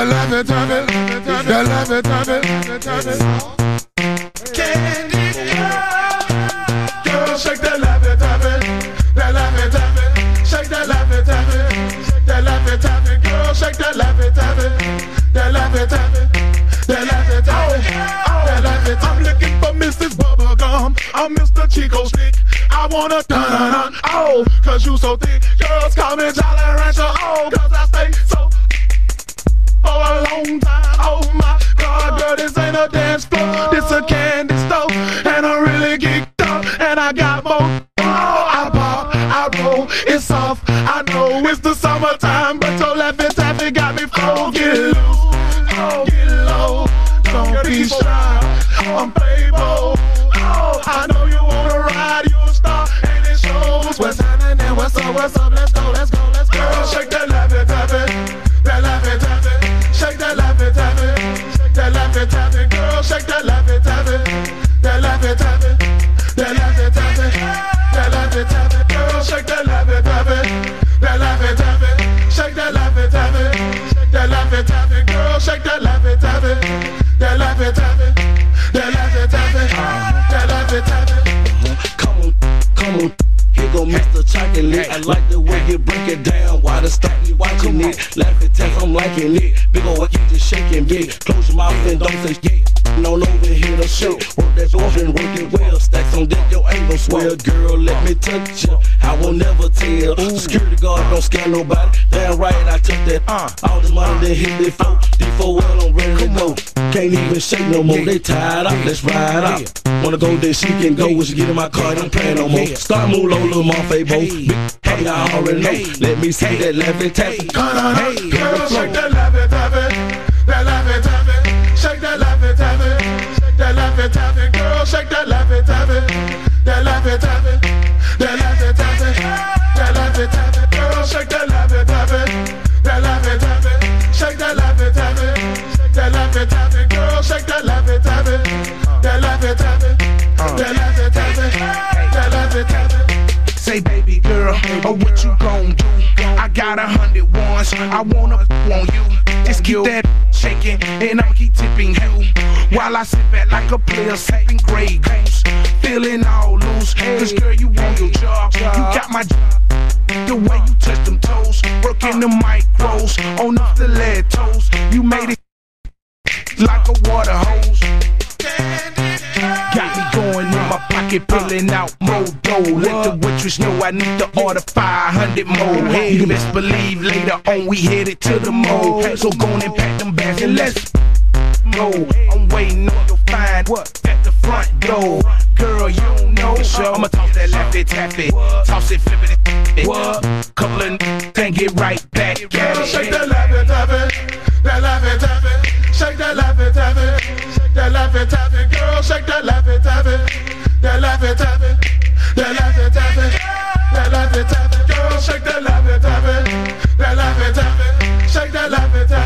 that love it, love it, that love it, love it, love it. Candy girl, shake that love it, love it, that love it, love it, shake that love it, love it, that love it, love it, girl, shake that love it, love it, that love it, love it, that love it, love it, that love it. I'm looking for Mrs. Bubblegum, I'm Mr. Chico Stick. I wanna dun-dun-dun, oh, cause you so thick. Girls call me Jolly Rancher, oh, cause I stay so for a long time. Oh my God, girl, this ain't a dance floor, this a candy store, and I'm really geeked up, and I got more. Oh, I pop, I roll, it's soft. I know it's the summertime, but your laughing taffy got me full. Get loose, oh, get low, don't be shy. I'm Playboy. Oh, I know you wanna ride, you a star, and it shows. What's happening? What's up? What's up? Let's go, let's go, let's go. Girl, shake that laffy taffy, that laffy taffy. Shake that laffy taffy, that laffy taffy. Girl, shake that laffy taffy, that laffy taffy, that laffy taffy, that laffy taffy. Girl, shake that laffy taffy, that laffy taffy. Shake that laffy taffy, that laffy taffy. Girl, shake that laffy taffy, that laffy taffy, that laffy taffy, that laffy taffy. Come on, come on. Here go Mr. Chocolate. I like the way you break it down. Why the stop me watching it? Laugh at test, I'm liking it. Big ol' you just shaking big. Close your mouth and don't say yeah. No, over here to shit. Work that off and work it well. Stacks on deck, yo ain't no swell. Girl, let me touch you. I will never tell. Security guard don't scare nobody. Damn right, I took that. All this money then hit the flow. D4 well, I'm ready to go. Can't even shake no more. They tired out. Let's ride out. Wanna go there, she can go. When she get in my car, don't play no more. Start move low, little Marfay, bo. Big hey, I already know. Let me see that laffy taffy. Girl, shake that laffy taffy, that laffy taffy. Shake that laffy taffy, that laffy taffy. Girl, shake that laffy taffy, that laffy taffy, that laffy taffy, that laffy taffy. Girl, shake that laffy taffy, that laffy taffy. Shake that laffy taffy, that laffy taffy. Girl, shake that laffy taffy, that laffy taffy, that laffy taffy, that laffy taffy. Say baby girl, oh what you gon' do? I got 100 ones, I wanna on you. Just keep that shaking, and I'ma keep tipping you. While I sit back like a player sipping Grey Goose. Feeling all loose, cause girl you on your job. You got my the way you touch them toes. Working the micros, on the stilettos. You made it like a water hose. Got me going in my pocket, pulling out more dough. Let the waitress know I need to order 500 more. Hey, you best believe later on we headed to the mall. So go on and pack them bags and let's go. I'm waiting on your find at the front door. Girl, you don't know. I'ma toss that laffy taffy, toss it, flip it, couple of then get right back at it. Shake that laffy taffy, that laffy taffy. Shake that laffy taffy, that laffy taffy. Girl, shake that laffy taffy, that laffy taffy, that laffy taffy, that laffy taffy. Girl, shake that laffy taffy, that laffy taffy. Shake that laffy taffy.